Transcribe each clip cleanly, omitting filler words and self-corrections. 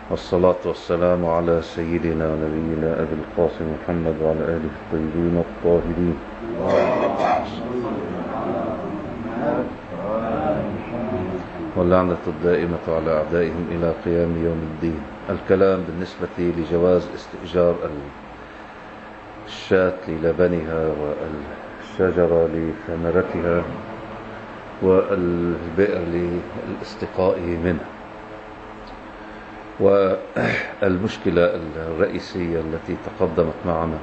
والصلاة والسلام على سيدنا ونبينا أبي القاسم محمد وعلى آله الطيبين الطاهرين. واللعنة الدائمة على أعدائهم إلى قيام يوم الدين. الكلام بالنسبة لجواز استئجار الشاة للبنها والشجرة لثمرتها والبئر للاستقاء منها. والمشكلة الرئيسية التي تقدمت معنا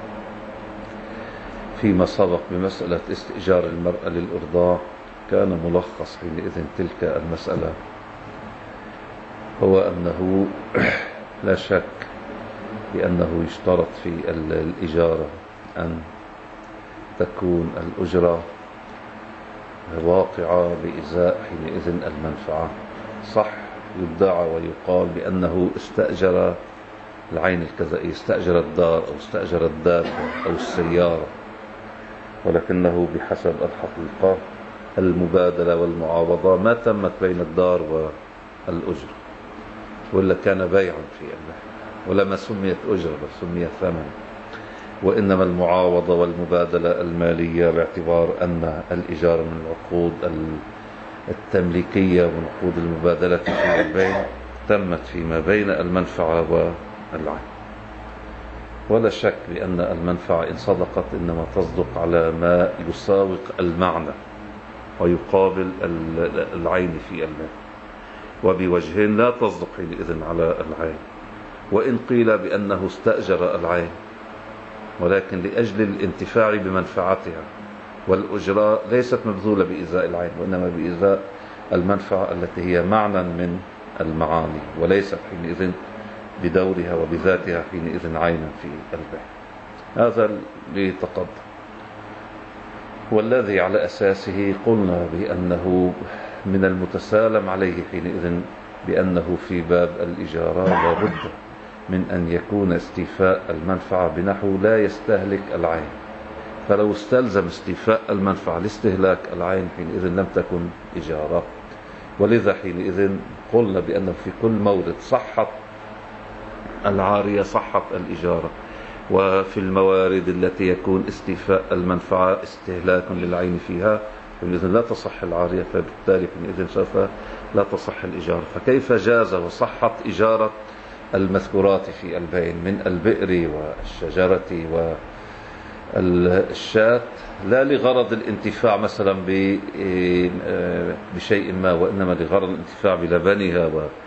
فيما سبق بمسألة استئجار المرأة للإرضاع كان ملخص حينئذ تلك المسألة هو أنه لا شك بأنه يشترط في الإجارة أن تكون الأجرة واقعة بإزاء حينئذ المنفعة. صح يدعى ويقال بأنه استأجر العين الكذائية، استأجر الدار أو استأجر الدابة أو السيارة، ولكنه بحسب الحقيقة المبادلة والمعاوضة ما تمت بين الدار والأجرة، ولا كان بيعا في المحل، ولما سميت أجرة بل سميت ثمن، وإنما المعاوضة والمبادلة المالية باعتبار أن الإجارة من العقود التمليكية ومن عقود المبادلة في البيع تمت فيما بين المنفعة والعين. ولا شك بأن المنفعة إن صدقت إنما تصدق على ما يساوق المعنى ويقابل العين في المال، وبوجه لا تصدق حينئذ على العين. وإن قيل بأنه استأجر العين ولكن لأجل الانتفاع بمنفعتها، والأجرة ليست مبذولة بإزاء العين وإنما بإزاء المنفعة التي هي معنى من المعاني وليست حينئذ بدورها وبذاتها حينئذ عينا في البيع. هذا ليتقدم، والذي على أساسه قلنا بأنه من المتسالم عليه حينئذ بأنه في باب الإجارة لابد من أن يكون استيفاء المنفعة بنحو لا يستهلك العين، فلو استلزم استيفاء المنفعة لاستهلاك العين حينئذ لم تكن إجارة. ولذا حينئذ قلنا بأنه في كل مورد صحت العارية صحت الإجارة، وفي الموارد التي يكون استيفاء المنفعة استهلاك للعين فيها حينئذ لا تصح العارية، فبالتالي حينئذ سوف لا تصح الإجارة. فكيف جاز وصحت إجارة المذكورات في البين من البئر والشجرة والشاة لا لغرض الانتفاع مثلا بشيء ما، وإنما لغرض الانتفاع بلبنها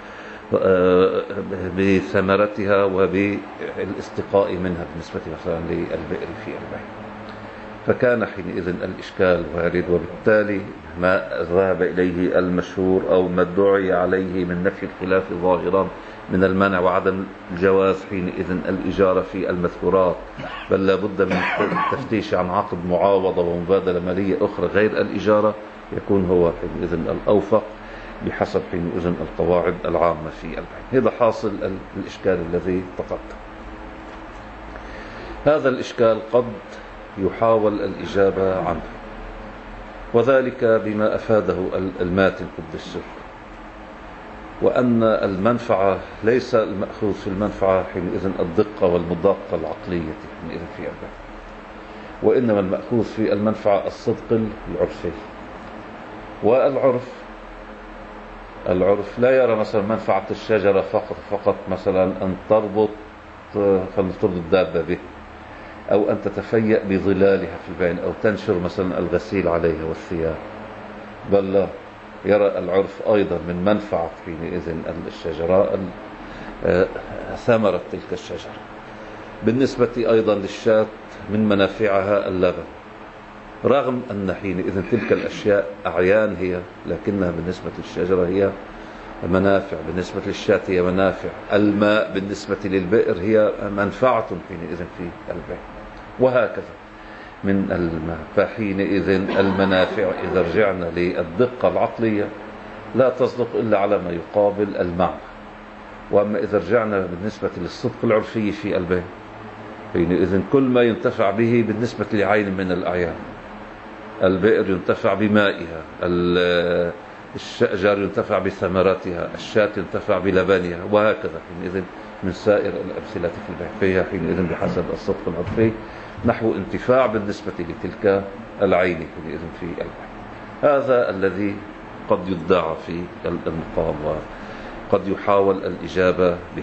بثمرتها وبالاستقاء منها بالنسبة مثلا للبئر في البين، فكان حينئذ الإشكال وارد. وبالتالي ما ذهب إليه المشهور أو ما ادعي عليه من نفي الخلاف ظاهرا من المنع وعدم الجواز حينئذ الإجارة في المذكورات، بل لابد من التفتيش عن عقد معاوضة ومبادلة مالية أخرى غير الإجارة، يكون هو حينئذ الأوفق بحسب حينئذ القواعد العامة في البيع. هذا حاصل الإشكال الذي تقدم. هذا الإشكال قد يحاول الإجابة عنه، وذلك بما أفاده الماتن قدس السر، وأن المنفعة ليس المأخوذ في المنفعة حينئذ الدقة والمداقة العقلية حينئذ في البيع، وإنما المأخوذ في المنفعة الصدق العرفي. والعرف لا يرى مثلا منفعة الشجرة فقط مثلا أن تربط الدابة به، أو أن تتفيأ بظلالها في البين، أو تنشر مثلا الغسيل عليها والثياب، بل لا يرى العرف أيضا من منفعة حينئذ الشجرة ثمرة تلك الشجرة. بالنسبة أيضا للشاة من منافعها اللبن، رغم أن حينئذ تلك الأشياء أعيان هي، لكنها بالنسبة للشجرة هي منافع، بالنسبة للشاة هي منافع، الماء بالنسبة للبئر هي منفعة حينئذ في البيع، وهكذا من الماء. فحينئذ المنافع إذا رجعنا للدقة العقلية لا تصدق إلا على ما يقابل المعنى. وأما إذا رجعنا بالنسبة للصدق العرفي في البيع حينئذ كل ما ينتفع به بالنسبة لعين من الأعيان، البئر ينتفع بمائها، الشجر ينتفع بثمراتها، الشاة ينتفع بلبنها، وهكذا حينئذ من سائر الأمثلة في البيع. فيها حينئذ بحسب الصدق العرفي نحو انتفاع بالنسبة لتلك العين حينئذ في البيع. هذا الذي قد يدعى في المقام وقد يحاول الإجابة به.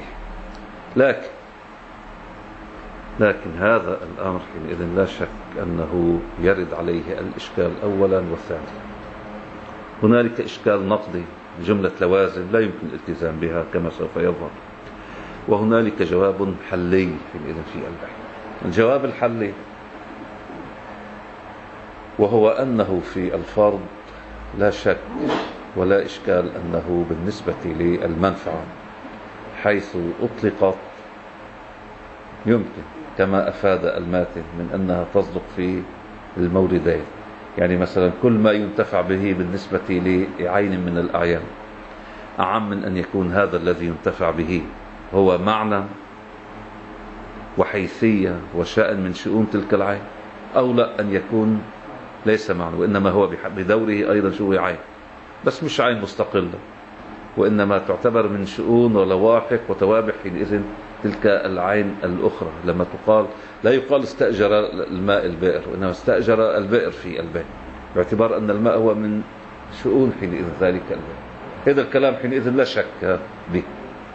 لكن هذا الأمر حينئذ لا شك أنه يرد عليه الإشكال أولا وثانيا. هنالك إشكال نقدي، جملة لوازم لا يمكن الالتزام بها كما سوف يظهر، وهنالك جواب حلي حينئذ في البيع. الجواب الحلي وهو أنه في الفرض لا شك ولا إشكال أنه بالنسبة للمنفعة حيث أطلقت يمكن كما أفاد الماتن من أنها تصدق في الموردين. يعني مثلا كل ما ينتفع به بالنسبة لعين من الأعيان أعم من أن يكون هذا الذي ينتفع به هو معنى وحيثية وشأن من شؤون تلك العين، أو لا أن يكون ليس معنى وإنما هو بدوره أيضا شو عين، بس مش عين مستقلة، وإنما تعتبر من شؤون ولواحق وتوابع حينئذ تلك العين الأخرى. لما تقال لا يقال استأجر الماء البئر، وإنما استأجر البئر في البئر، باعتبار أن الماء هو من شؤون حينئذ ذلك البئر. هذا الكلام حينئذ لا شك به،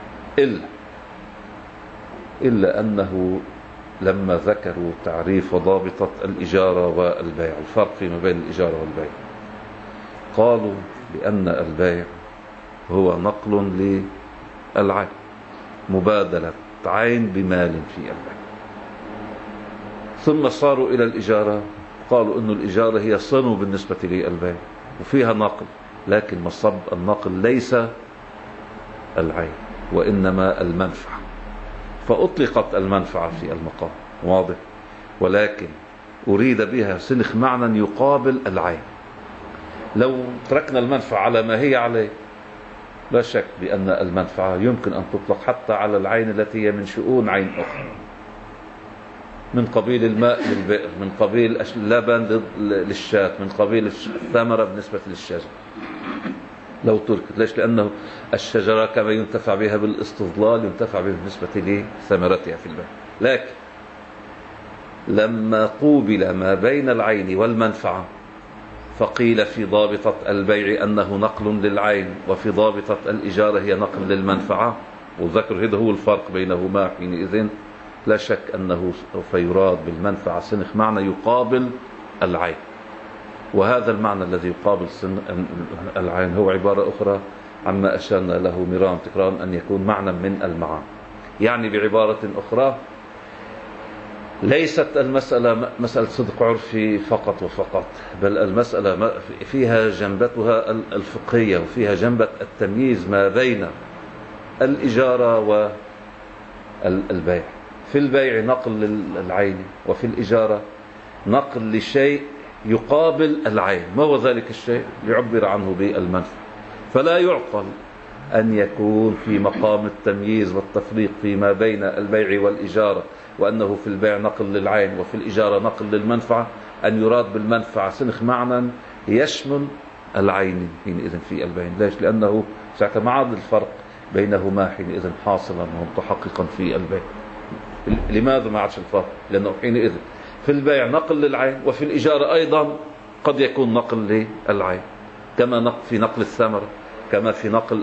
إلا أنه لما ذكروا تعريف وضابطة الإجارة والبيع، الفرق فيما بين الإجارة والبيع، قالوا بأن البيع هو نقل للعين، مبادلة عين بمال في البيع. ثم صاروا إلى الإجارة، قالوا أن الإجارة هي صنو بالنسبة للبيع وفيها نقل، لكن مصب النقل ليس العين وإنما المنفعة، فأطلقت المنفعة في المقام واضح، ولكن أريد بها سنخ معنى يقابل العين. لو تركنا المنفعة على ما هي عليه لا شك بأن المنفعة يمكن أن تطلق حتى على العين التي هي من شؤون عين أخرى، من قبيل الماء للبئر، من قبيل اللبن للشاة، من قبيل الثمرة بالنسبة للشجر. لو تركت، ليش؟ لأنه الشجرة كما ينتفع بها بالاستظلال ينتفع بها بالنسبة لثمرتها في البيع. لكن لما قوبل ما بين العين والمنفعة فقيل في ضابطة البيع أنه نقل للعين، وفي ضابطة الإجارة هي نقل للمنفعة، وذكر هذا هو الفرق بينهما حينئذ لا شك أنه سوف يراد بالمنفعة سنخ معنى يقابل العين، وهذا المعنى الذي يقابل العين هو عبارة أخرى عما أشرنا له مرارا تكرارا أن يكون معنى من المعاني. يعني بعبارة أخرى ليست المسألة مسألة صدق عرفي فقط وفقط، بل المسألة فيها جنبتها الفقهية وفيها جنبة التمييز ما بين الإجارة والبيع. في البيع نقل للعين، وفي الإجارة نقل لشيء يقابل العين. ما هو ذلك الشيء؟ يعبر عنه بالمنفعة. فلا يعقل أن يكون في مقام التمييز والتفريق فيما بين البيع والإجارة وأنه في البيع نقل للعين وفي الإجارة نقل للمنفعة أن يراد بالمنفعة سنخ معنى يشمل العين حينئذ في البيع. ليش؟ لأنه ساعة ما عاد الفرق بينهما حينئذ حاصلا ومتحققا في البيع. لماذا ما عادش الفرق؟ لأنه حينئذ في البيع نقل للعين، وفي الإجارة أيضا قد يكون نقل للعين، كما في نقل الثمرة، كما في نقل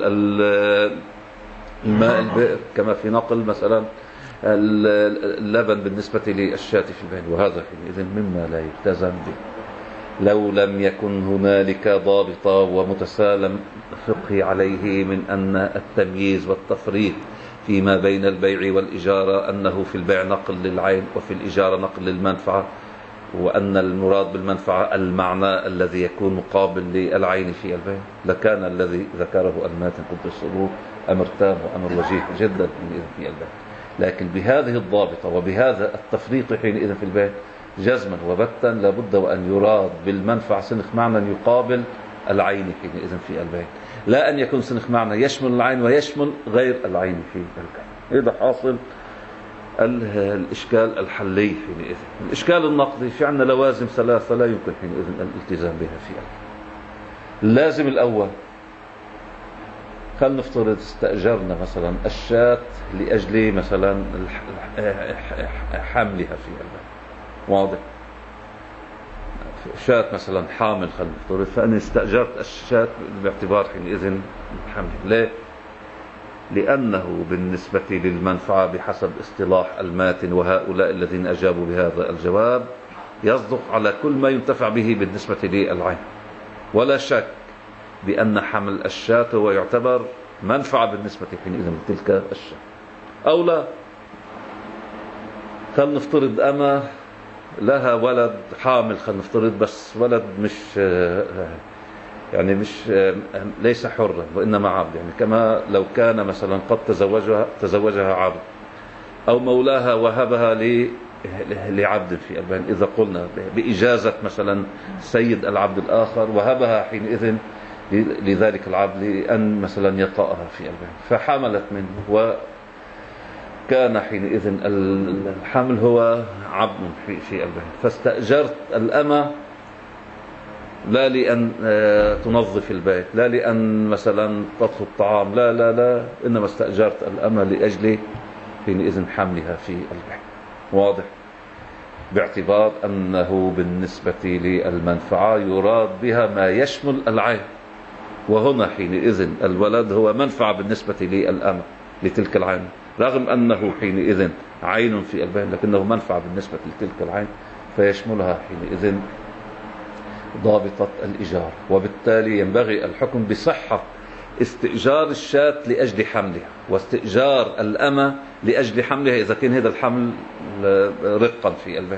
الماء البئر، كما في نقل مثلا اللبن بالنسبة للشاة في البيع. وهذا حينئذ مما لا يلتزم به لو لم يكن هنالك ضابطة ومتسالم فقهي عليه من أن التمييز والتفريق فيما بين البيع والإجارة أنه في البيع نقل للعين وفي الإجارة نقل للمنفعة، وأن المراد بالمنفعة المعنى الذي يكون مقابل للعين في البيع، لكان الذي ذكره الماتن قدس سره أمر تام وأمر وجيه جدا في البيع. لكن بهذه الضابطة وبهذا التفريق حينئذ في البيع جزما وبتا لابد وأن يراد بالمنفعة سنخ معنى يقابل العين حينئذ في البيع، لا أن يكون سنخ معنى يشمل العين ويشمل غير العين في البيع. هذا حاصل الإشكال الحلي حينئذ. الإشكال النقدي في عندنا لوازم ثلاثة لا يمكن حينئذ الالتزام بها في البيع. اللازم الأول خلينا نفترض استأجرنا مثلا الشاة لأجل مثلا حملها في البيت، واضح؟ شاة مثلا حامل خلينا نفترض، فأنا استأجرت الشاة باعتبار حينئذ حمل. ليه؟ لأنه بالنسبة للمنفعة بحسب اصطلاح الماتن وهؤلاء الذين أجابوا بهذا الجواب يصدق على كل ما ينتفع به بالنسبة للعين، ولا شك بأن حمل الشاة هو يعتبر منفعة بالنسبة حينئذ لتلك الشاة. أو لا، خلينا نفترض أما لها ولد حامل، خلينا نفترض بس ولد مش يعني مش ليس حرا وإنما عبد، يعني كما لو كان مثلا قد تزوجها عبد، أو مولاها وهبها لعبد في البين، إذا قلنا بإجازة مثلا سيد العبد الآخر وهبها حينئذ لذلك العبد لأن مثلا يطأها في البين، فحملت منه وكان حينئذ الحمل هو عبد في البين، فاستأجرت الأمة لا لأن تنظف البيت، لا لأن مثلا تطهي الطعام، لا لا لا، إنما استأجرت الأمة لأجل حينئذ حملها في البيت، واضح؟ باعتبار أنه بالنسبة للمنفعة يراد بها ما يشمل العين، وهنا حينئذ الولد هو منفعة بالنسبة للأمة لتلك العين، رغم أنه حينئذ عين في البين لكنه منفعة بالنسبة لتلك العين، فيشملها حينئذ ضابطة الإيجار. وبالتالي ينبغي الحكم بصحة استئجار الشاة لأجل حملها، واستئجار الأمة لأجل حملها إذا كان هذا الحمل رقا في البيت،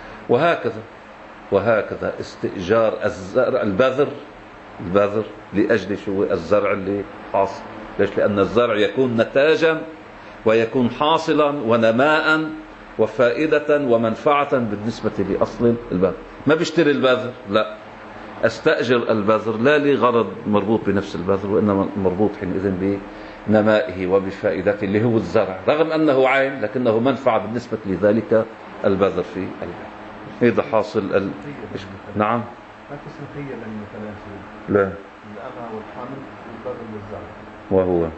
وهكذا استئجار الزرع البذر لأجل شو الزرع اللي حاصل. ليش؟ لأن الزرع يكون نتاجا ويكون حاصلا ونماء وفائدة ومنفعة بالنسبة لأصل البذر. ما بيشتري البذر، لا، استأجر البذر لا لغرض مربوط بنفس البذر، وإنما مربوط حينئذ بنمائه وبفائدته اللي هو الزرع، رغم أنه عين لكنه منفعة بالنسبة لذلك البذر في البيت. هذا حاصل نعم. ما في سمخية بين مثلا لا الأمة والحمل والبذر والزرع، وهو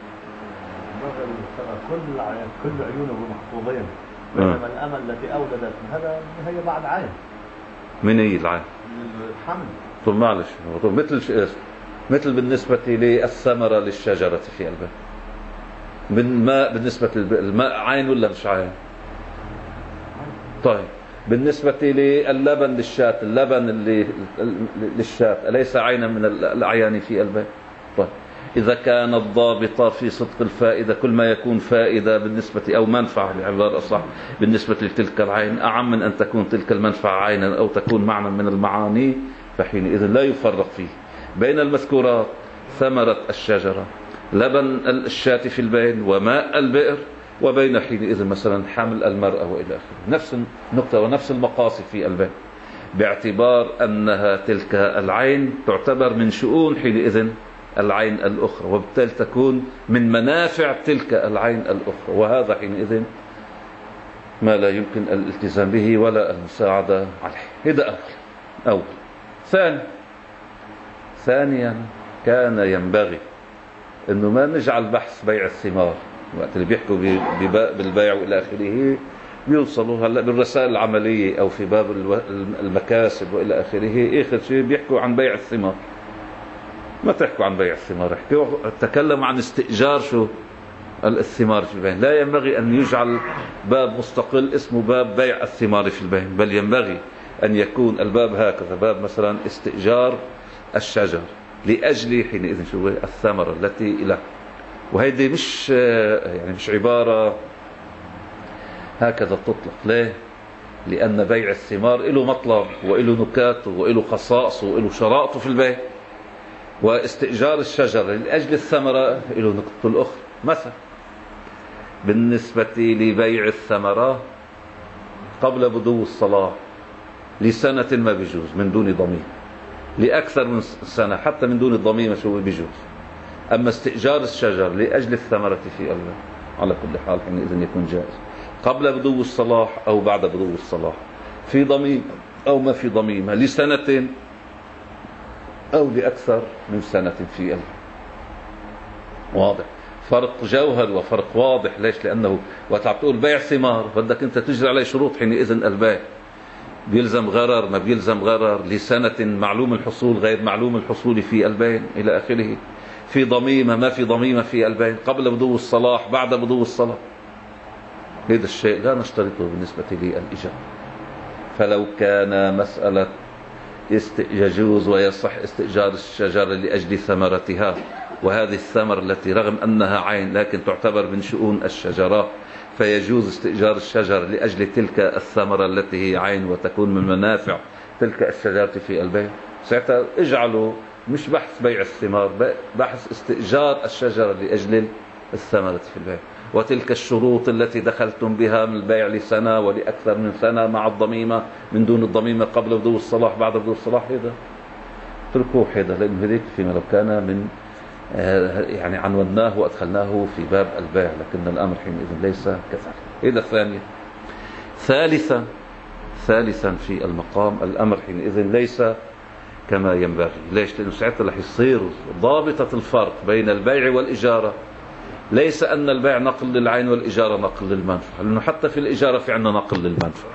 كل عيونه محفوظين، بينما الأمة التي أولدت هذا هي بعد عين. من هي العين؟ الحمل. طب معلش، مثل بالنسبة للثمرة للشجرة في البيت، من ماء بالنسبة للماء عين ولا مش عين؟ طيب بالنسبة للبن للشاة، اللبن اللي للشاة أليس عينا من الأعيان في البيت؟ طيب إذا كانت ضابطة في صدق الفائدة، كل ما يكون فائدة بالنسبة أو منفعة بعبارة أصح بالنسبة لتلك العين أعم من أن تكون تلك المنفعة عينا أو تكون معنى من المعاني، فحينئذ لا يفرق فيه بين المذكورات ثمرة الشجرة، لبن الشاة في البين، وماء البئر، وبين حينئذ مثلا حمل المرأة وإلى آخره. نفس النقطة ونفس المقاصد في البين، باعتبار أنها تلك العين تعتبر من شؤون حينئذ العين الأخرى، وبالتالي تكون من منافع تلك العين الأخرى، وهذا حينئذ ما لا يمكن الالتزام به ولا المساعدة عليه. هذا أول. ثانيا كان ينبغي أنه ما نجعل بحث بيع الثمار وقت اللي بيحكوا بالبيع وإلى آخره بيوصلوا هلا بالرسائل العملية أو في باب المكاسب وإلى آخره، آخر شيء بيحكوا عن بيع الثمار. ما تحكوا عن بيع الثمار، تكلموا عن استئجار شو الثمار في البين. لا ينبغي أن يجعل باب مستقل اسمه باب بيع الثمار في البين، بل ينبغي أن يكون الباب هكذا، باب مثلا استئجار الشجر لأجل حينئذ شو الثمرة التي له. وهيدي مش يعني مش عبارة هكذا تطلق. ليه؟ لأن بيع الثمار له مطلب وله نكاته وله خصائصه وله شرائطه في البيع، واستئجار الشجر لأجل الثمرة له نقطة الأخرى. مثلا بالنسبة لبيع الثمرة قبل بدو الصلاة لسنة ما بيجوز من دون ضمين، لأكثر من سنة حتى من دون الضمين شو بيجوز. أما استئجار الشجر لأجل الثمرة في الله على كل حال حينئذ يكون جائز قبل بدو الصلاح أو بعد بدو الصلاح، في ضمين أو ما في ضميمة، لسنة أو لأكثر من سنة في الله. واضح، فرق جوهر وفرق واضح. ليش؟ لأنه وقت عم تقول بيع ثمار بدك أنت تجري عليه شروط. حينئذ البيع بيلزم غرر، ما بيلزم غرر، لسنة معلوم الحصول غير معلوم الحصول في البيع إلى آخره، في ضميمة ما في ضميمة في البيع، قبل بدو الصلاح بعد بدو الصلاح. هذا الشيء لا نشترطه بالنسبة للإيجار. فلو كان مسألة يجوز ويصح استئجار الشجرة لأجل ثمرتها، وهذه الثمرة التي رغم أنها عين لكن تعتبر من شؤون الشجرة، فيجوز استئجار الشجر لأجل تلك الثمرة التي هي عين وتكون من منافع تلك الشجرة في البيع. ساعتها اجعلوا مش بحث بيع الثمار، بحث استئجار الشجرة لأجل الثمرة في البيع، وتلك الشروط التي دخلتم بها من البيع لسنة ولأكثر من سنة مع الضميمة، من دون الضميمة، قبل بدو الصلاح بعد بدو الصلاح، هذا اتركوه هذا، لأنه هذيك فيما لو كان من يعني عنوناه وأدخلناه في باب البيع، لكن الأمر حينئذ ليس كذلك. هذا الثانية. ثالثا في المقام الأمر حينئذ ليس كما ينبغي. ليش؟ لأنه ساعتها رح يصير ضابطة الفرق بين البيع والإجارة ليس أن البيع نقل للعين والإجارة نقل للمنفعة، لأنه حتى في الإجارة في عندنا نقل للمنفعة.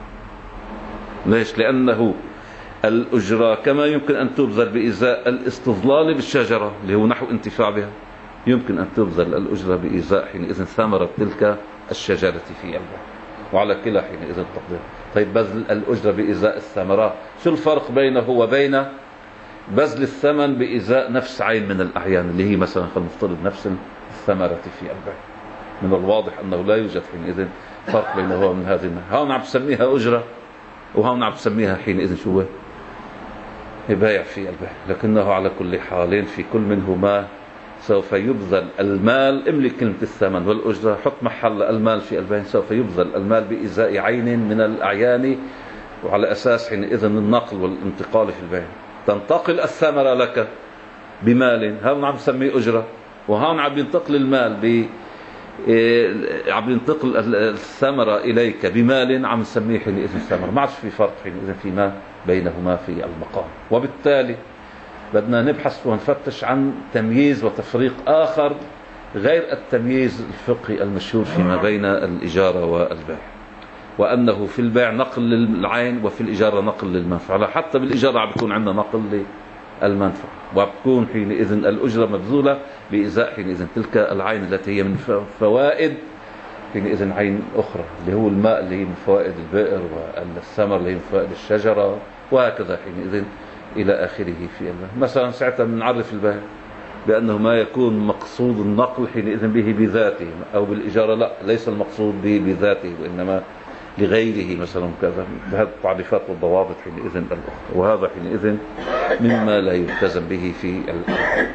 ليش؟ لأنه الأجرة كما يمكن أن تبذل بإزاء الاستظلال بالشجرة اللي هو نحو انتفاع بها، يمكن أن تبذل الأجرة بإزاء حينئذ ثمرة تلك الشجرة في البيع، وعلى كلا حينئذ تقدير. طيب بذل الأجرة بإزاء الثمرة، شو الفرق بينه وبين بذل الثمن بإزاء نفس عين من الأعيان اللي هي مثلا خلينا نفترض نفس الثمرة في البيع؟ من الواضح أنه لا يوجد حينئذ فرق بينه وبين هذه النوع. هون عم تسميها أجرة وهون عم تسميها حينئذ شو بيع في البيع، لكنه على كل حال في كل منهما سوف يبذل المال. املك كلمة الثمن والأجرة، حط محل المال في البيع، سوف يبذل المال بإزاء عين من الأعيان، وعلى أساس حينئذ النقل والانتقال في البيع. تنتقل الثمرة لك بمال، هون عم تسميه أجرة، وهون عم ينتقل المال عم ينتقل الثمرة إليك بمال، عم نسميه حينئذ الثمرة. ما عادش في فرق حينئذ فيما بينهما في المقام. وبالتالي بدنا نبحث ونفتش عن تمييز وتفريق آخر غير التمييز الفقهي المشهور فيما بين الإجارة والبيع، وأنه في البيع نقل للعين وفي الإجارة نقل للمنفعة. حتى بالإجارة عم بيكون عندنا نقل للمنفعة، وبتكون حينئذ الأجرة مبذولة بإزاء حينئذ تلك العين التي هي من فوائد حينئذ عين أخرى، اللي هو الماء اللي هي من فوائد البئر، والثمر اللي هي من فوائد الشجرة، وهكذا حينئذ إلى آخره في البيع. مثلا ساعتها بنعرف البيع بأنه ما يكون مقصود النقل حينئذ به بذاته، أو بالإجارة لا، ليس المقصود به بذاته وإنما لغيره مثلا كذا، بهذه التعريفات والضوابط حينئذ الأخرى. وهذا حينئذ مما لا يلتزم به في البيع.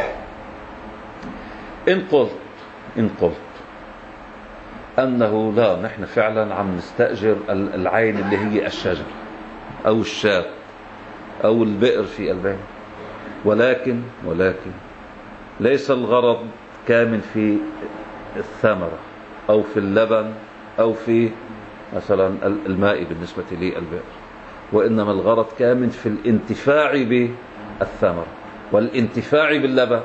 إن قلت أنه لا، نحن فعلا عم نستأجر العين اللي هي الشجر أو الشاة أو البئر في البيع، ولكن ليس الغرض كامن في الثمرة أو في اللبن أو في مثلا الماء بالنسبة للبئر، وإنما الغرض كامن في الانتفاع بالثمرة والانتفاع باللبن،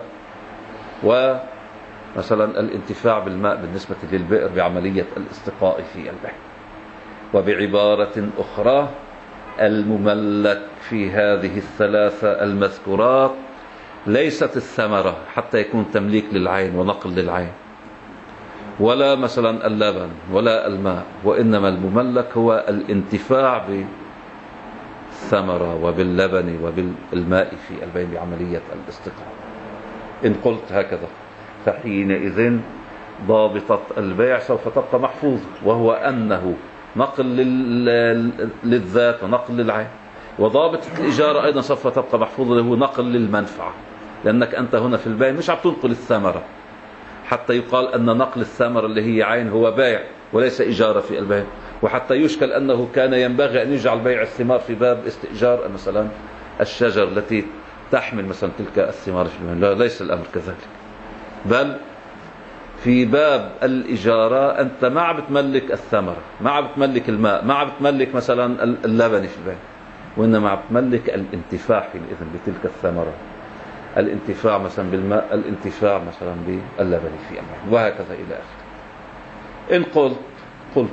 ومثلا الانتفاع بالماء بالنسبة للبئر بعملية الاستقاء في البيع. وبعبارة أخرى، المملك في هذه الثلاثة المذكورات ليست الثمرة حتى يكون تمليك للعين ونقل للعين، ولا مثلا اللبن ولا الماء، وإنما المملك هو الانتفاع بالثمرة وباللبن وبالماء في البيع بعملية الاستقاء. إن قلت هكذا فحينئذ ضابطة البيع سوف تبقى محفوظة، وهو أنه نقل للذات ونقل للعين. وضابطة الإجارة أيضا سوف تبقى محفوظة، هو نقل للمنفعة، لأنك أنت هنا في البيع مش عم تنقل الثمرة حتى يقال أن نقل الثمرة اللي هي عين هو بيع وليس إجارة في البيع، وحتى يشكل أنه كان ينبغي أن يجعل بيع الثمار في باب استئجار مثلا الشجر التي تحمل مثلا تلك الثمار في البيع. لا، ليس الأمر كذلك، بل في باب الإجارة أنت ما عم بتملك الثمرة، ما عم بتملك الماء، ما عم بتملك مثلا اللبن في البيع، وإنما عم بتملك الانتفاع حينئذ بتلك الثمرة الانتفاع مثلا بالماء، الانتفاع مثلا باللبن في العين، وهكذا إلى آخره. إن قلت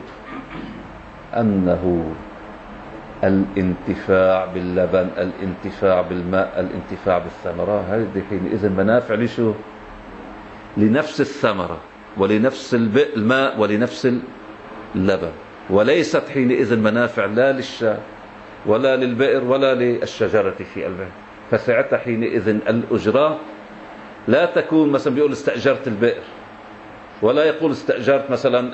أنه الانتفاع باللبن، الانتفاع بالماء، الانتفاع بالثمرة، هذه حينئذ منافع لشو؟ لنفس الثمرة ولنفس الماء ولنفس اللبن، وليست حينئذ منافع لا للشاة ولا للبئر ولا للشجرة في البئر. فساعتها حينئذ الأجرة لا تكون مثلا بيقول استأجرت البئر، ولا يقول استأجرت مثلا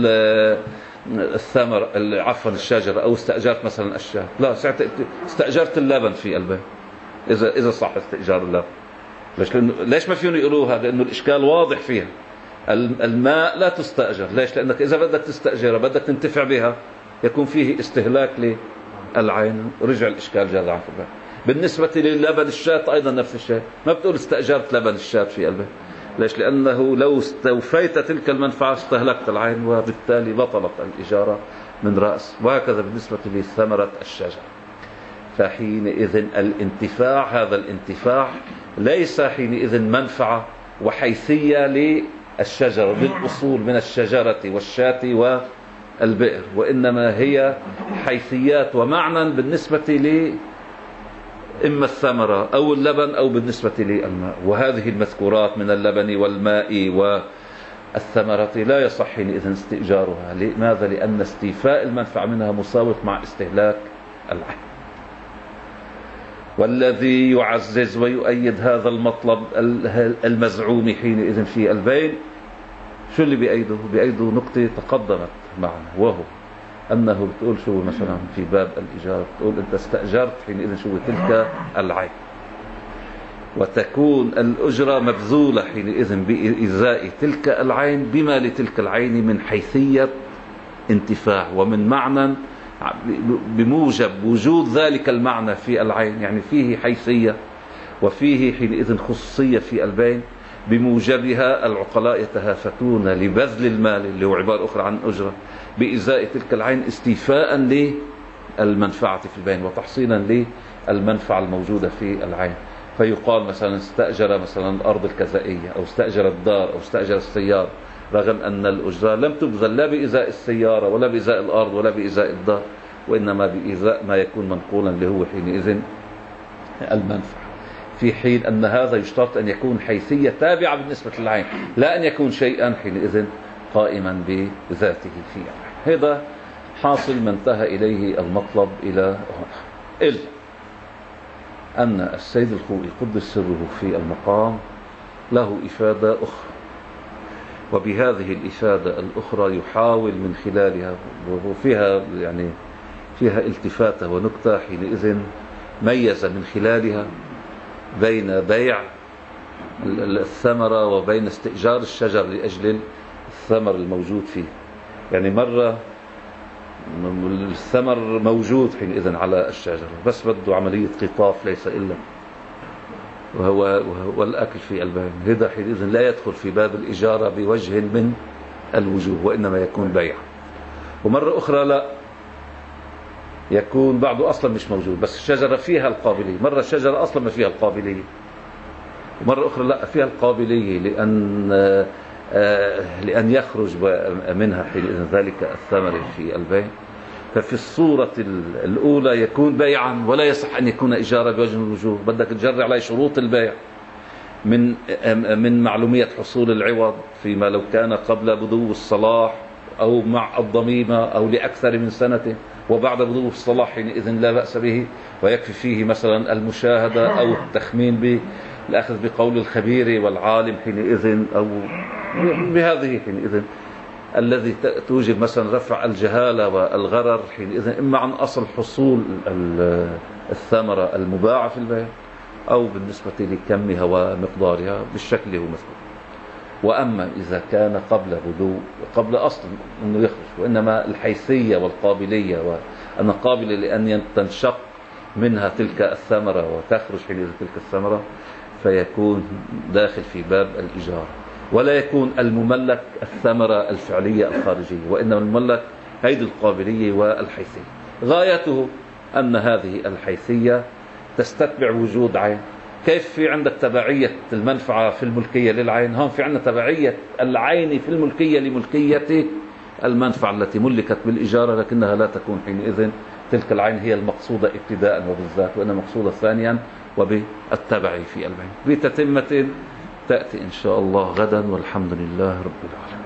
الثمر عفوا الشجرة، أو استأجرت مثلا الشاة، لا، ساعتها استأجرت اللبن في البئر إذا صح استئجار اللبن. ليش ما فيهم يقولوها؟ لأنه الإشكال واضح فيها. الماء لا تستأجر، ليش؟ لأنك إذا بدك تستأجرها بدك تنتفع بها يكون فيه استهلاك للعين، رجع الإشكال جل عن فبه. بالنسبة للبن الشاة أيضا نفس الشيء، ما بتقول استأجرت لبن الشاة في قلبه، ليش؟ لأنه لو استوفيت تلك المنفعة استهلكت العين، وبالتالي بطلت الإجارة من رأس. وهكذا بالنسبة لثمرة الشجر. فحينئذ الانتفاع، هذا الانتفاع ليس حينئذ منفعة وحيثية للشجرة بالأصول من الشجرة والشاة والبئر، وإنما هي حيثيات ومعنى بالنسبة إما الثمرة أو اللبن أو بالنسبة للماء. وهذه المذكورات من اللبن والماء والثمرة لا يصح حينئذ استئجارها. لماذا؟ لأن استيفاء المنفعة منها مساوق مع استهلاك العين. والذي يعزز ويؤيد هذا المطلب المزعوم حينئذ في البين، شو اللي بأيده؟ بأيده نقطة تقدمت معنا، وهو أنه بتقول شو مثلا في باب الإجارة، بتقول أنت استأجرت حينئذ شو تلك العين، وتكون الأجرة مبذولة حينئذ بإزاء تلك العين بما لتلك العين من حيثية انتفاع ومن معنى، بموجب وجود ذلك المعنى في العين، يعني فيه حيثية وفيه حينئذ خصوصية في البين، بموجبها العقلاء يتهافتون لبذل المال اللي هو عبارة أخرى عن أجرة بإزاء تلك العين استيفاء للمنفعة في البين وتحصيلا للمنفعة الموجودة في العين. فيقال مثلا استأجر مثلا الأرض الكذائية، أو استأجر الدار، أو استأجر السيارة، رغم أن الأجرة لم تبذل لا بإزاء السيارة ولا بإزاء الأرض ولا بإزاء الدار، وإنما بإزاء ما يكون منقولا اللي هو حينئذ المنفعة، في حين أن هذا يشترط أن يكون حيثية تابعة بالنسبة للعين، لا أن يكون شيئا حينئذ قائما بذاته في العين. هذا حاصل ما انتهى إليه المطلب إلى هنا، إلا أن السيد الخوئي قدس سره في المقام له إفادة أخرى، وبهذه الإفادة الأخرى يحاول من خلالها، وفيها يعني فيها التفاتة ونكتة، حينئذ ميز من خلالها بين بيع الثمرة وبين استئجار الشجر لأجل الثمر الموجود فيه. يعني مرة الثمر موجود حينئذ على الشجرة، بس بده عملية قطاف ليس إلا وهو الأكل في البين، هذا حينئذ لا يدخل في باب الإجارة بوجه من الوجوه، وإنما يكون بيع. ومرة أخرى لا، يكون بعده أصلا مش موجود بس الشجرة فيها القابلية، مرة الشجرة أصلا ما فيها القابلية، ومرة أخرى لا فيها القابلية لأن يخرج منها حينئذ ذلك الثمر في البيع. ففي الصورة الأولى يكون بيعا ولا يصح أن يكون إجارة بوجه من الوجوه، بدك تجري عليه شروط البيع من معلومية حصول العوض فيما لو كان قبل بدو الصلاح أو مع الضميمة أو لأكثر من سنة، وبعد بدو الصلاح حينئذ لا بأس به، ويكفي فيه مثلا المشاهدة أو التخمين بالأخذ بقول الخبير والعالم حينئذ، أو بهذه حينئذ الذي توجب مثلا رفع الجهالة والغرر حينئذ إما عن أصل حصول الثمرة المباعة في البيع أو بالنسبة لكمها ومقدارها بالشكل هو مثل. وأما إذا كان قبل أصل أنه يخرج، وإنما الحيثية والقابلية وأن قابلة لأن تنشق منها تلك الثمرة وتخرج حينئذ تلك الثمرة، فيكون داخل في باب الإيجار، ولا يكون المملك الثمرة الفعلية الخارجية، وإنما المملك هيدي القابلية والحيثية. غايته أن هذه الحيثية تستتبع وجود عين، كيف في عندك تبعية المنفعة في الملكية للعين، هون في عندنا تبعية العين في الملكية لملكية المنفعة التي ملكت بالإجارة، لكنها لا تكون حينئذ تلك العين هي المقصودة ابتداء وبالذات، وإنها مقصودة ثانيا وبالتبع في البيع. بتتمة تأتي إن شاء الله غدا، والحمد لله رب العالمين.